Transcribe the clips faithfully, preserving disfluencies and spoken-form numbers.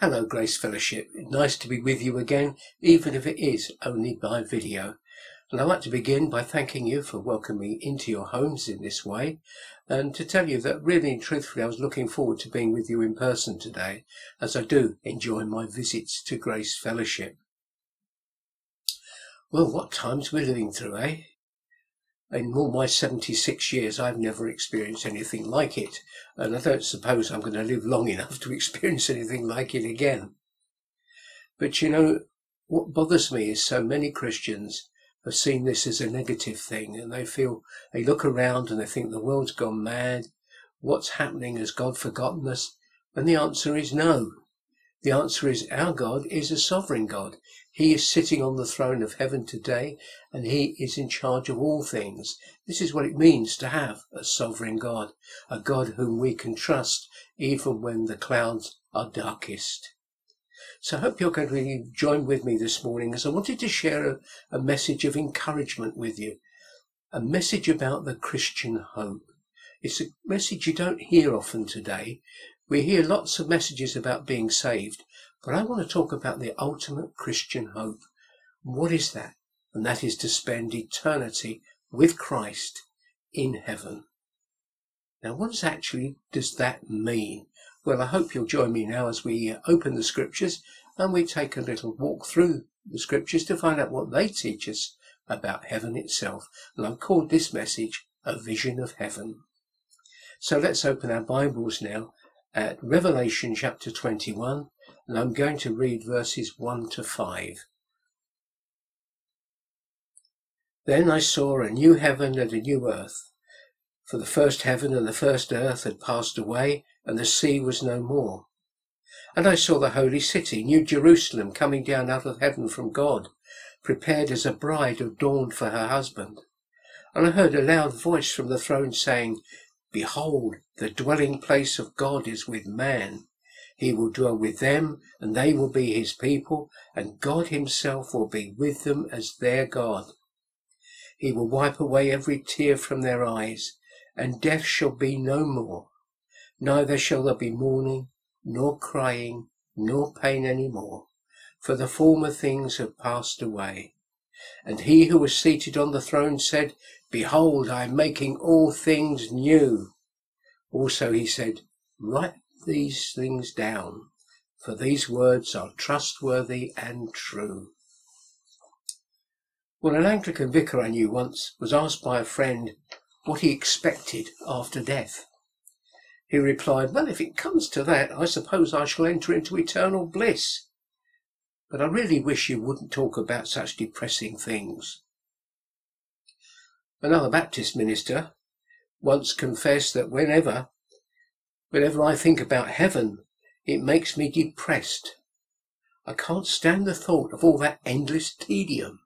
Hello Grace Fellowship, nice to be with you again, even if it is only by video. And I'd like to begin by thanking you for welcoming me into your homes in this way, and to tell you that really and truthfully I was looking forward to being with you in person today, as I do enjoy my visits to Grace Fellowship. Well, what times we're living through, eh? In all my seventy-six years, I've never experienced anything like it, and I don't suppose I'm going to live long enough to experience anything like it again. But you know, what bothers me is so many Christians have seen this as a negative thing, and they feel, they look around and they think the world's gone mad. What's happening? Has God forgotten us? And the answer is no. The answer is our God is a sovereign God. He is sitting on the throne of heaven today, and he is in charge of all things. This is what it means to have a sovereign God, a God whom we can trust even when the clouds are darkest. So I hope you're going to really join with me this morning, as I wanted to share a, a message of encouragement with you, a message about the Christian hope. It's a message you don't hear often today. We hear lots of messages about being saved, but I want to talk about the ultimate Christian hope. What is that? And that is to spend eternity with Christ in heaven. Now, what does actually does that mean? Well, I hope you'll join me now as we open the scriptures and we take a little walk through the scriptures to find out what they teach us about heaven itself. And I've called this message A Vision of Heaven. So let's open our Bibles now at Revelation chapter twenty-one, and I'm going to read verses one to five. Then I saw a new heaven and a new earth, for the first heaven and the first earth had passed away, and the sea was no more. And I saw the holy city, New Jerusalem, coming down out of heaven from God, prepared as a bride adorned for her husband. And I heard a loud voice from the throne saying, Behold, the dwelling place of God is with man. He will dwell with them, and they will be his people, and God himself will be with them as their God. He will wipe away every tear from their eyes, and death shall be no more. Neither shall there be mourning, nor crying, nor pain any more, for the former things have passed away. And he who was seated on the throne said, Behold, I am making all things new. Also he said, Write these things down, for these words are trustworthy and true. Well, an Anglican vicar I knew once was asked by a friend what he expected after death. He replied, Well, if it comes to that, I suppose I shall enter into eternal bliss. But I really wish you wouldn't talk about such depressing things. Another Baptist minister once confessed that whenever, whenever I think about heaven, it makes me depressed. I can't stand the thought of all that endless tedium.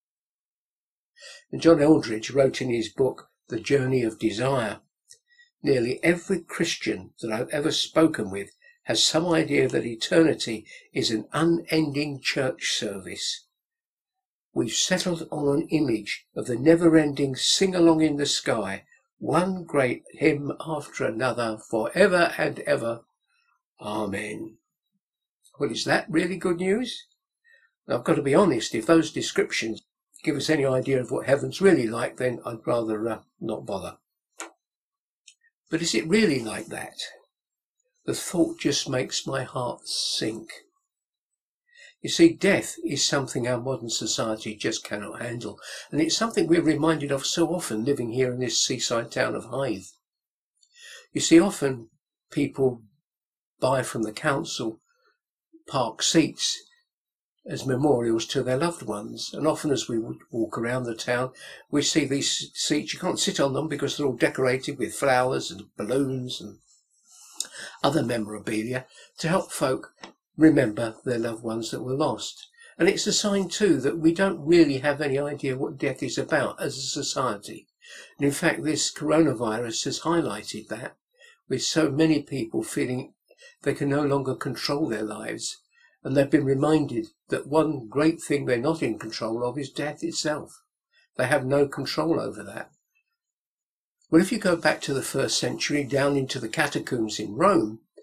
And John Eldridge wrote in his book, The Journey of Desire, nearly every Christian that I've ever spoken with has some idea that eternity is an unending church service. We've settled on an image of the never-ending sing-along in the sky, one great hymn after another, forever and ever. Amen. Well, is that really good news? Now, I've got to be honest, if those descriptions give us any idea of what heaven's really like, then I'd rather uh, not bother. But is it really like that? The thought just makes my heart sink. You see, death is something our modern society just cannot handle, and it's something we're reminded of so often living here in this seaside town of Hythe. You see, often people buy from the council park seats as memorials to their loved ones, and often as we walk around the town we see these seats. You can't sit on them because they're all decorated with flowers and balloons and other memorabilia to help folk remember their loved ones that were lost. And it's a sign too that we don't really have any idea what death is about as a society. And in fact, this coronavirus has highlighted that, with so many people feeling they can no longer control their lives, and they've been reminded that one great thing they're not in control of is death itself. They have no control over that. Well, if you go back to the first century, down into the catacombs in Rome,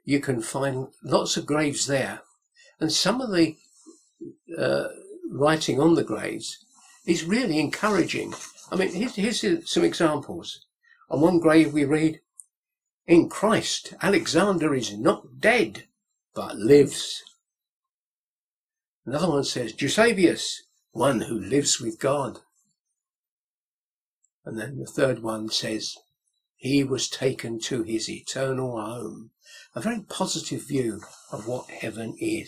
you can find lots of graves there. And some of the uh, writing on the graves is really encouraging. I mean, here's, here's some examples. On one grave we read, "In Christ, Alexander is not dead, but lives." Another one says, "Eusebius, one who lives with God." And then the third one says, "He was taken to his eternal home." A very positive view of what heaven is.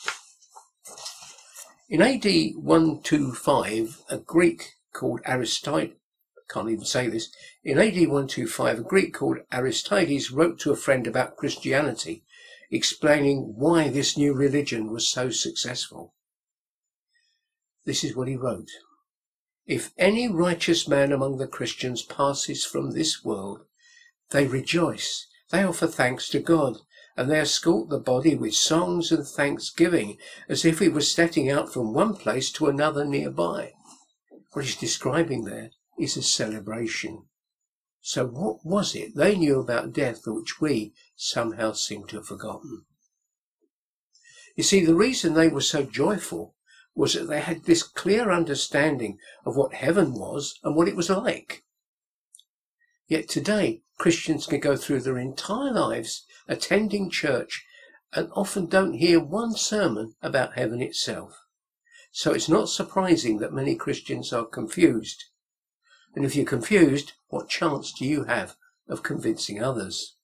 In A D one twenty-five, a Greek called Aristides, can't even say this, in A D one twenty-five, a Greek called Aristides wrote to a friend about Christianity, explaining why this new religion was so successful. This is what he wrote. "If any righteous man among the Christians passes from this world, they rejoice, they offer thanks to God, and they escort the body with songs and thanksgiving, as if he was setting out from one place to another nearby." What he's describing there is a celebration. So what was it they knew about death which we somehow seem to have forgotten? You see, the reason they were so joyful was that they had this clear understanding of what heaven was and what it was like. Yet today, Christians can go through their entire lives attending church and often don't hear one sermon about heaven itself. So it's not surprising that many Christians are confused. And if you're confused, what chance do you have of convincing others?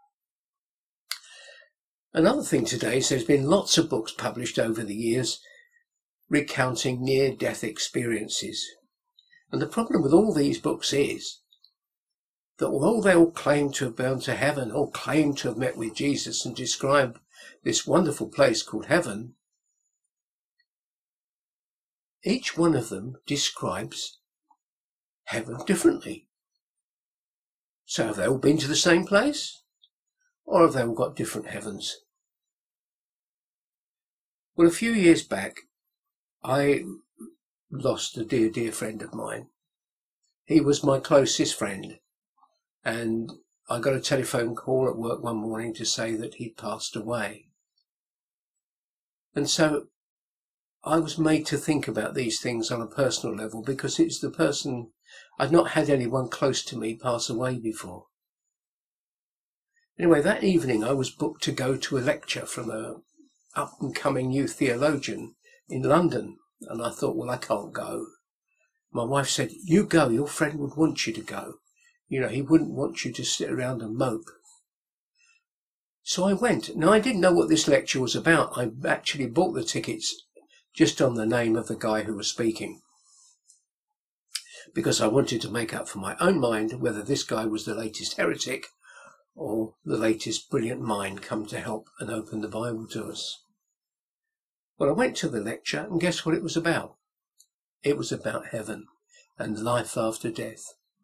Another thing today is there's been lots of books published over the years recounting near-death experiences. And the problem with all these books is that although they all claim to have been to heaven, or claim to have met with Jesus and describe this wonderful place called heaven, each one of them describes heaven differently. So have they all been to the same place? Or have they all got different heavens? Well, a few years back, I lost a dear, dear friend of mine. He was my closest friend. And I got a telephone call at work one morning to say that he'd passed away. And so I was made to think about these things on a personal level, because it's the person, I'd not had anyone close to me pass away before. Anyway, that evening I was booked to go to a lecture from a up-and-coming new theologian in London, and I thought, well, I can't go. My wife said, "You go, your friend would want you to go. You know, he wouldn't want you to sit around and mope." So I went. Now, I didn't know what this lecture was about. I actually bought the tickets just on the name of the guy who was speaking, because I wanted to make up for my own mind whether this guy was the latest heretic or the latest brilliant mind come to help and open the Bible to us. Well, I went to the lecture, and guess what it was about? It was about heaven and life after death.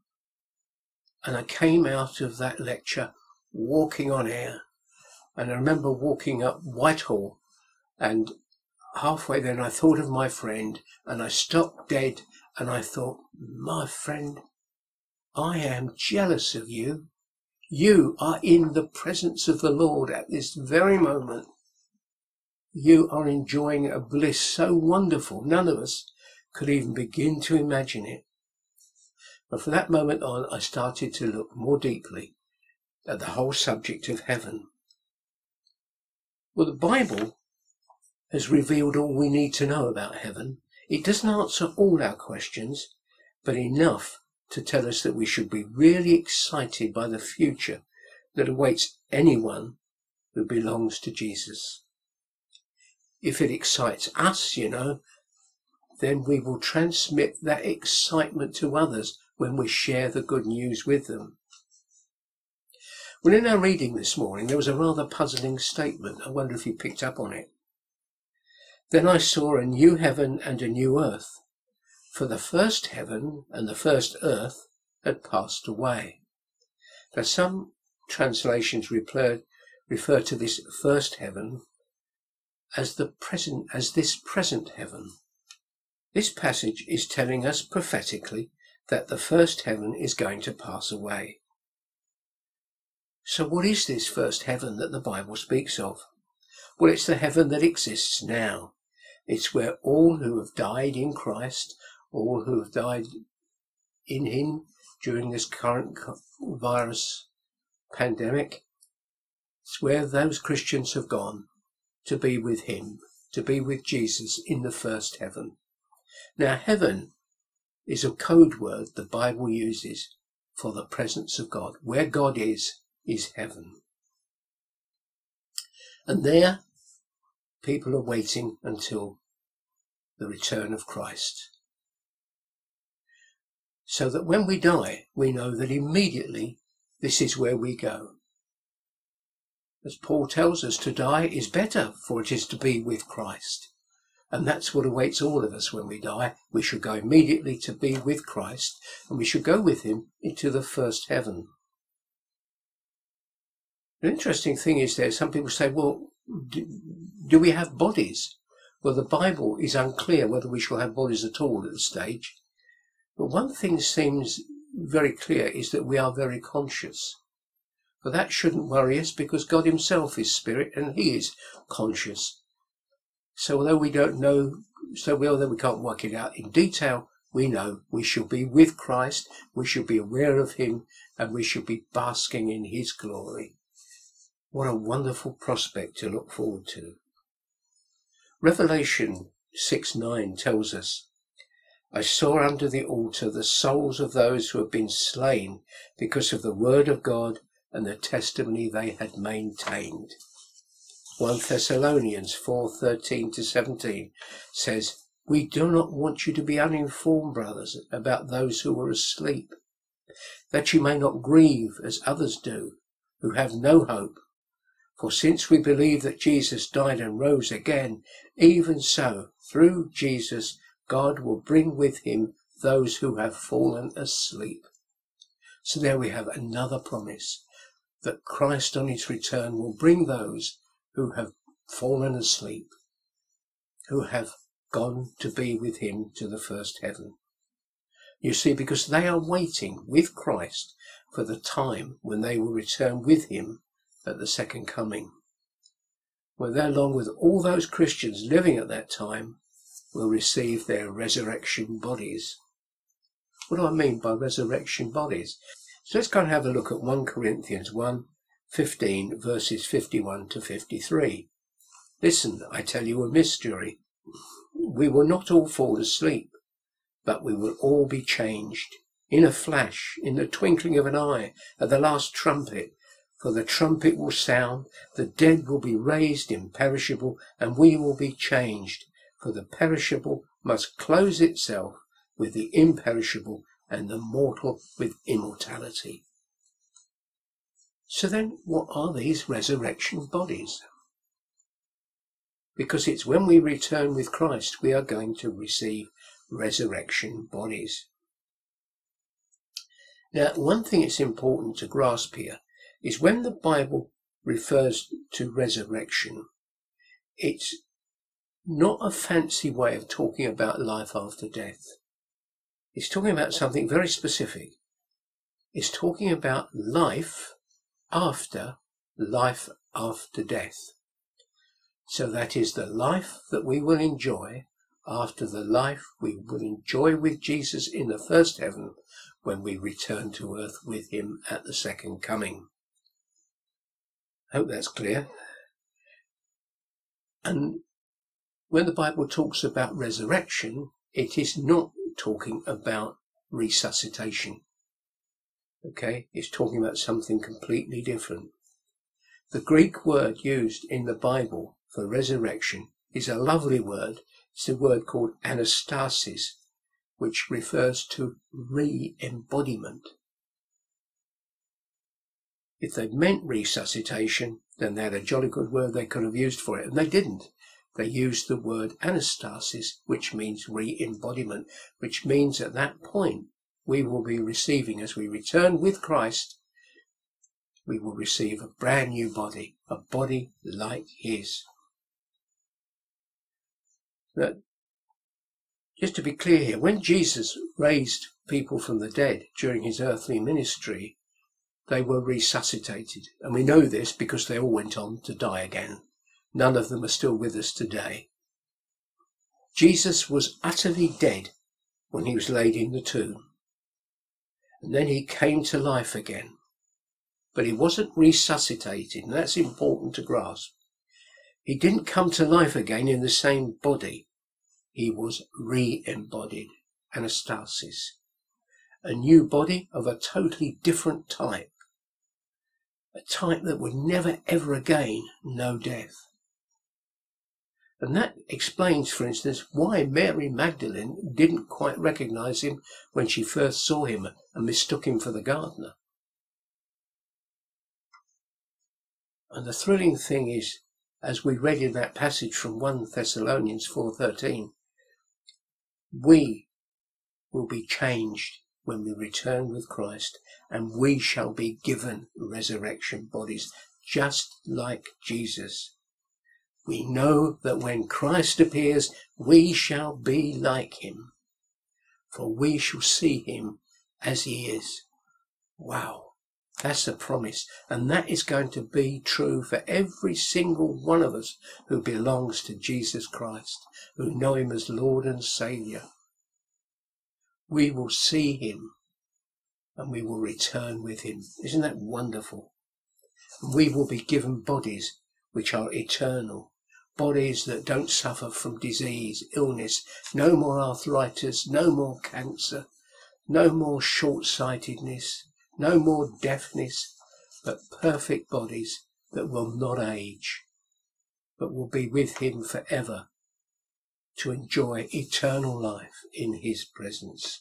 And I came out of that lecture walking on air. And I remember walking up Whitehall, and halfway then I thought of my friend, and I stopped dead, and I thought, my friend, I am jealous of you. You are in the presence of the Lord at this very moment. You are enjoying a bliss so wonderful, none of us could even begin to imagine it. But from that moment on, I started to look more deeply at the whole subject of heaven. Well, the Bible has revealed all we need to know about heaven. It doesn't answer all our questions, but enough to tell us that we should be really excited by the future that awaits anyone who belongs to Jesus. If it excites us, you know, then we will transmit that excitement to others when we share the good news with them. Well, in our reading this morning, there was a rather puzzling statement. I wonder if you picked up on it. "Then I saw a new heaven and a new earth, for the first heaven and the first earth had passed away." Now, some translations refer, refer to this first heaven as the present, as this present heaven. This passage is telling us prophetically that the first heaven is going to pass away. So what is this first heaven that the Bible speaks of? Well, it's the heaven that exists now. It's where all who have died in Christ, all who have died in him during this current virus pandemic, it's where those Christians have gone to be with him, to be with Jesus in the first heaven. Now, heaven is a code word the Bible uses for the presence of God. Where God is, is heaven. And there, people are waiting until the return of Christ. So that when we die, we know that immediately this is where we go. As Paul tells us, to die is better, for it is to be with Christ. And that's what awaits all of us when we die. We should go immediately to be with Christ, and we should go with him into the first heaven. The interesting thing is there, some people say, well, do, do we have bodies? Well, the Bible is unclear whether we shall have bodies at all at this stage. But one thing seems very clear is that we are very conscious. But that shouldn't worry us, because God himself is spirit and he is conscious. So although we don't know, so we, although we can't work it out in detail, we know we shall be with Christ, we shall be aware of him, and we shall be basking in his glory. What a wonderful prospect to look forward to. Revelation six nine tells us, I saw under the altar the souls of those who have been slain because of the word of God and the testimony they had maintained. First Thessalonians four thirteen to seventeen says, we do not want you to be uninformed, brothers, about those who are asleep, that you may not grieve as others do, who have no hope. For since we believe that Jesus died and rose again, even so, through Jesus, God will bring with him those who have fallen asleep. So there we have another promise, that Christ on his return will bring those who have fallen asleep, who have gone to be with him to the first heaven. You see, because they are waiting with Christ for the time when they will return with him at the second coming, where they, along with all those Christians living at that time, will receive their resurrection bodies. What do I mean by resurrection bodies? So let's go and have a look at First Corinthians one fifteen, verses fifty-one to fifty-three. Listen, I tell you a mystery. We will not all fall asleep, but we will all be changed. In a flash, in the twinkling of an eye, at the last trumpet. For the trumpet will sound, the dead will be raised imperishable, and we will be changed. For the perishable must close itself with the imperishable, and the mortal with immortality. So then, what are these resurrection bodies? Because it's when we return with Christ we are going to receive resurrection bodies. Now, one thing it's important to grasp here is when the Bible refers to resurrection, it's not a fancy way of talking about life after death. It's talking about something very specific. It's talking about life after life after death. So that is the life that we will enjoy after the life we will enjoy with Jesus in the first heaven when we return to earth with him at the second coming. Hope that's clear. And when the Bible talks about resurrection, it is not talking about resuscitation. Okay, it's talking about something completely different. The Greek word used in the Bible for resurrection is a lovely word. It's a word called anastasis, which refers to re-embodiment. If they meant resuscitation, then they had a jolly good word they could have used for it, and they didn't. They used the word anastasis, which means re-embodiment, which means at that point we will be receiving, as we return with Christ, we will receive a brand new body, a body like his. But just to be clear here, when Jesus raised people from the dead during his earthly ministry, they were resuscitated. And we know this because they all went on to die again. None of them are still with us today. Jesus was utterly dead when he was laid in the tomb. And then he came to life again. But he wasn't resuscitated, and that's important to grasp. He didn't come to life again in the same body. He was re-embodied, anastasis. A new body of a totally different type. A type that would never ever again know death. And that explains, for instance, why Mary Magdalene didn't quite recognize him when she first saw him and mistook him for the gardener. And the thrilling thing is, as we read in that passage from First Thessalonians four thirteen, we will be changed when we return with Christ, and we shall be given resurrection bodies, just like Jesus. We know that when Christ appears, we shall be like him, for we shall see him as he is. Wow, that's a promise, and that is going to be true for every single one of us who belongs to Jesus Christ, who know him as Lord and Saviour. We will see him, and we will return with him. Isn't that wonderful? We will be given bodies which are eternal. Bodies that don't suffer from disease, illness, no more arthritis, no more cancer, no more short-sightedness, no more deafness, but perfect bodies that will not age, but will be with him forever to enjoy eternal life in his presence.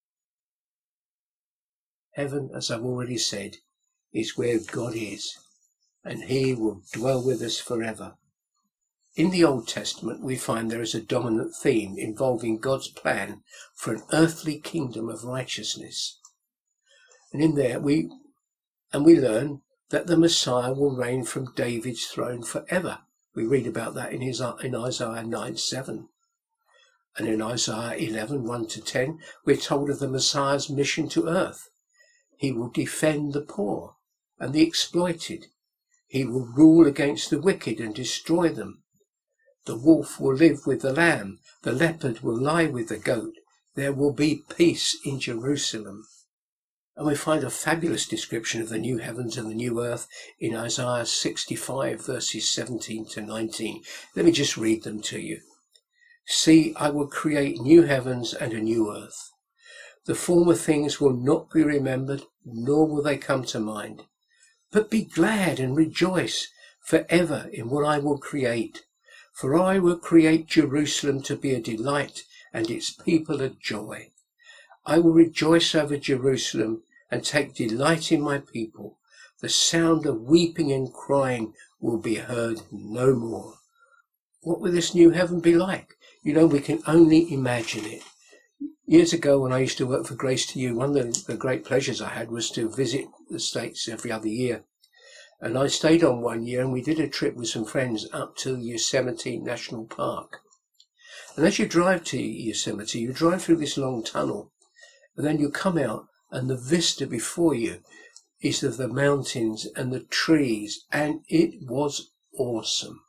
Heaven, as I've already said, is where God is, and he will dwell with us forever. In the Old Testament, we find there is a dominant theme involving God's plan for an earthly kingdom of righteousness. And in there, we and we learn that the Messiah will reign from David's throne forever. We read about that in, his, in Isaiah nine seven. And in Isaiah eleven one to ten, we're told of the Messiah's mission to earth. He will defend the poor and the exploited. He will rule against the wicked and destroy them. The wolf will live with the lamb. The leopard will lie with the goat. There will be peace in Jerusalem. And we find a fabulous description of the new heavens and the new earth in Isaiah sixty-five, verses seventeen to nineteen. Let me just read them to you. See, I will create new heavens and a new earth. The former things will not be remembered, nor will they come to mind. But be glad and rejoice forever in what I will create. For I will create Jerusalem to be a delight and its people a joy. I will rejoice over Jerusalem and take delight in my people. The sound of weeping and crying will be heard no more. What will this new heaven be like? You know, we can only imagine it. Years ago, when I used to work for Grace to You, one of the great pleasures I had was to visit the States every other year. And I stayed on one year, and we did a trip with some friends up to Yosemite National Park. And as you drive to Yosemite, you drive through this long tunnel, and then you come out, and the vista before you is of the mountains and the trees, and it was awesome.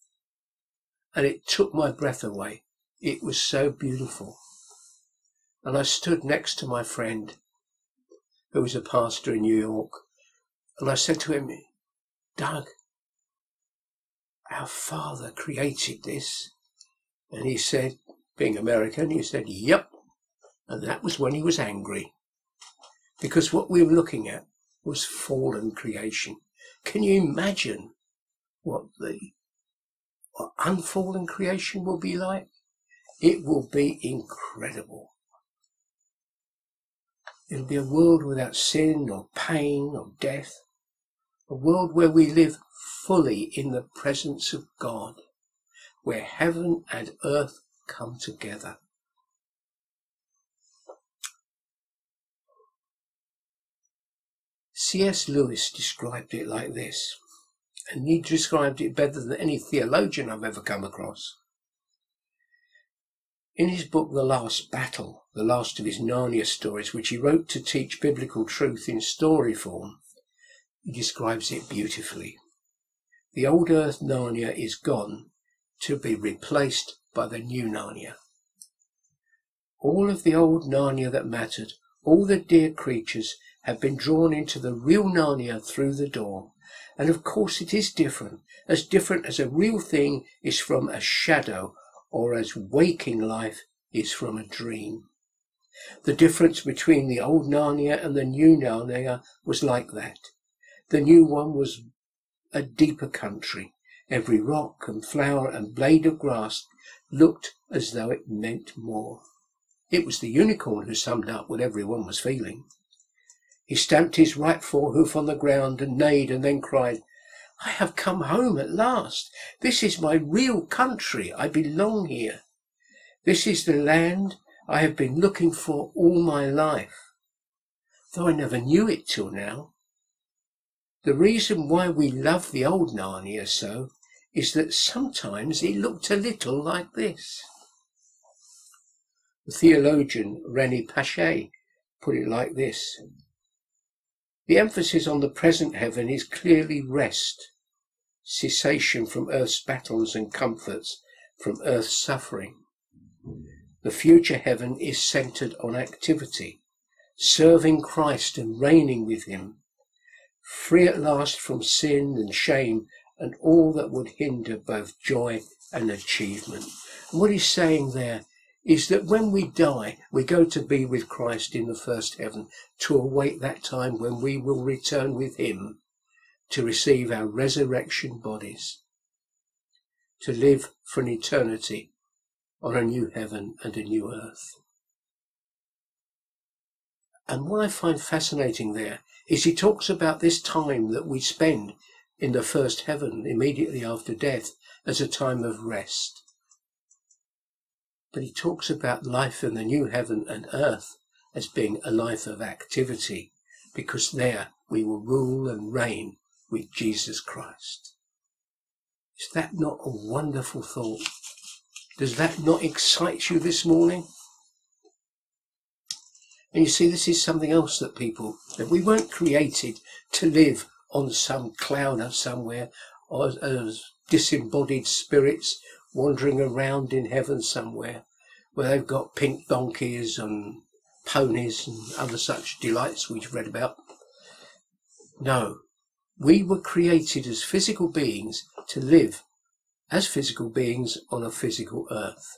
And it took my breath away. It was so beautiful. And I stood next to my friend, who was a pastor in New York, and I said to him, Doug, our Father created this. And he said, being American, he said, yep. And that was when he was angry. Because what we were looking at was fallen creation. Can you imagine what the what unfallen creation will be like? It will be incredible. It'll be a world without sin or pain or death. A world where we live fully in the presence of God, where heaven and earth come together. C S Lewis described it like this, and he described it better than any theologian I've ever come across. In his book, The Last Battle, the last of his Narnia stories, which he wrote to teach biblical truth in story form, he describes it beautifully. The old earth Narnia is gone to be replaced by the new Narnia. All of the old Narnia that mattered, all the dear creatures have been drawn into the real Narnia through the door. And of course it is different, as different as a real thing is from a shadow, or as waking life is from a dream. The difference between the old Narnia and the new Narnia was like that. The new one was a deeper country. Every rock and flower and blade of grass looked as though it meant more. It was the unicorn who summed up what everyone was feeling. He stamped his right forehoof on the ground and neighed and then cried, "I have come home at last. This is my real country. I belong here. This is the land I have been looking for all my life, though I never knew it till now." The reason why we love the old Narnia so is that sometimes it looked a little like this. The theologian René Pache put it like this: the emphasis on the present heaven is clearly rest, cessation from earth's battles and comforts from earth's suffering. The future heaven is centered on activity, serving Christ and reigning with him, free at last from sin and shame and all that would hinder both joy and achievement. And what he's saying there is that when we die, we go to be with Christ in the first heaven, to await that time when we will return with him to receive our resurrection bodies, to live for an eternity on a new heaven and a new earth. And what I find fascinating there is he talks about this time that we spend in the first heaven immediately after death as a time of rest. But he talks about life in the new heaven and earth as being a life of activity, because there we will rule and reign with Jesus Christ. Is that not a wonderful thought? Does that not excite you this morning? And you see, this is something else that people, that we weren't created to live on some cloud or somewhere, or as disembodied spirits wandering around in heaven somewhere, where they've got pink donkeys and ponies and other such delights we've read about. No, we were created as physical beings to live as physical beings on a physical earth.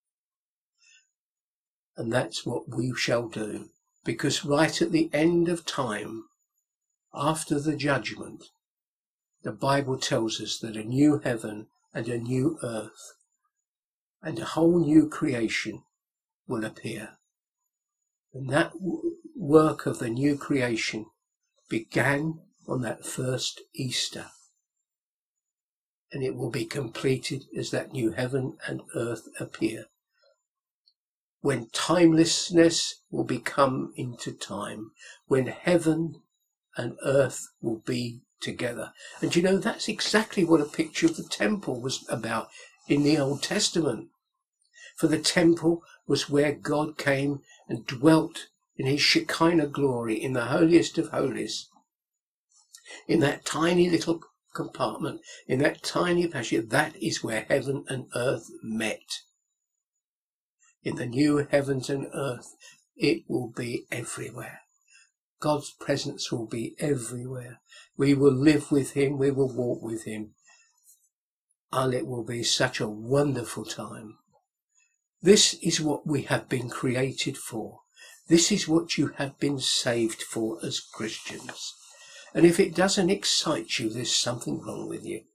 And that's what we shall do, because right at the end of time, after the judgment, the Bible tells us that a new heaven and a new earth and a whole new creation will appear. And that work of the new creation began on that first Easter, and it will be completed as that new heaven and earth appear, when timelessness will become into time, when heaven and earth will be together. And you know, that's exactly what a picture of the temple was about in the Old Testament. For the temple was where God came and dwelt in his Shekinah glory in the holiest of holies, in that tiny little compartment, in that tiny passage. That is where heaven and earth met. In the new heavens and earth, it will be everywhere. God's presence will be everywhere. We will live with him, we will walk with him, and it will be such a wonderful time. This is what we have been created for. This is what you have been saved for as Christians. And if it doesn't excite you, there's something wrong with you.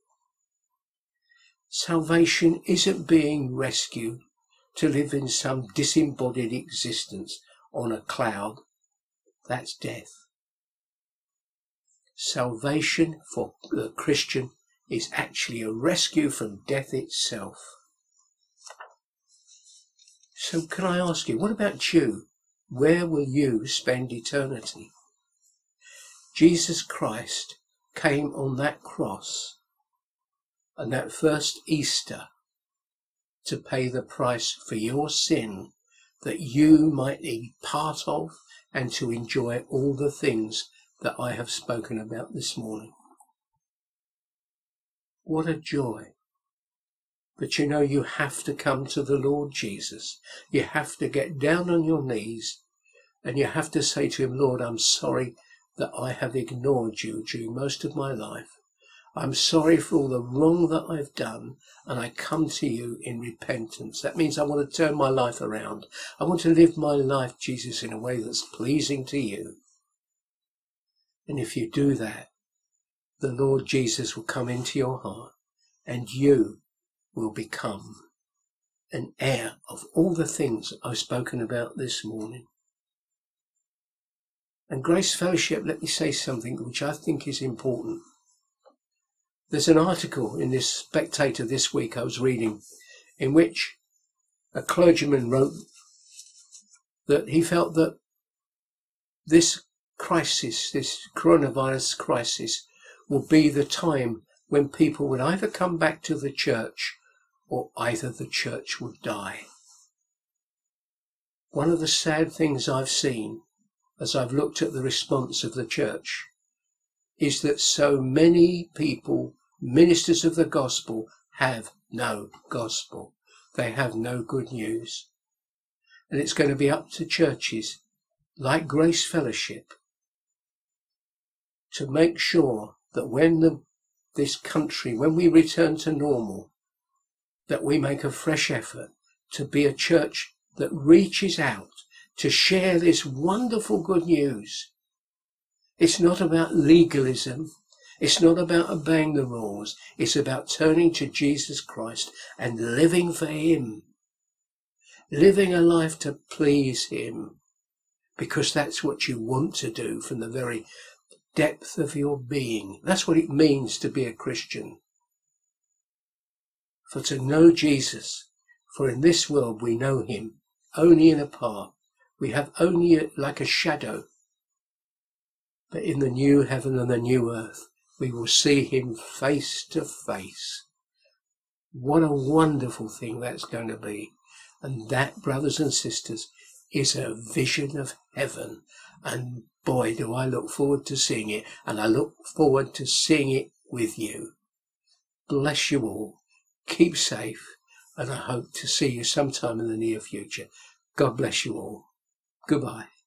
Salvation isn't being rescued to live in some disembodied existence on a cloud. That's death. Salvation for the Christian is actually a rescue from death itself. So can I ask you, what about you? Where will you spend eternity? Jesus Christ came on that cross and that first Easter to pay the price for your sin, that you might be part of and to enjoy all the things that I have spoken about this morning. What a joy. But you know, you have to come to the Lord Jesus. You have to get down on your knees and you have to say to him, Lord, I'm sorry that I have ignored you during most of my life. I'm sorry for all the wrong that I've done, and I come to you in repentance. That means I want to turn my life around. I want to live my life, Jesus, in a way that's pleasing to you. And if you do that, the Lord Jesus will come into your heart and you will become an heir of all the things I've spoken about this morning. And Grace Fellowship, let me say something which I think is important. There's an article in this Spectator this week I was reading in which a clergyman wrote that he felt that this crisis, this coronavirus crisis, will be the time when people would either come back to the church or either the church would die. One of the sad things I've seen as I've looked at the response of the church is that so many people, ministers of the gospel, have no gospel. They have no good news. And it's going to be up to churches like Grace Fellowship to make sure that when the, this country, when we return to normal, that we make a fresh effort to be a church that reaches out to share this wonderful good news. It's not about legalism. It's not about obeying the rules. It's about turning to Jesus Christ and living for him. Living a life to please him. Because that's what you want to do from the very depth of your being. That's what it means to be a Christian. For to know Jesus, for in this world we know him only in a part. We have only a, like a shadow. But in the new heaven and the new earth, we will see him face to face. What a wonderful thing that's going to be. And that, brothers and sisters, is a vision of heaven. And boy, do I look forward to seeing it. And I look forward to seeing it with you. Bless you all. Keep safe. And I hope to see you sometime in the near future. God bless you all. Goodbye.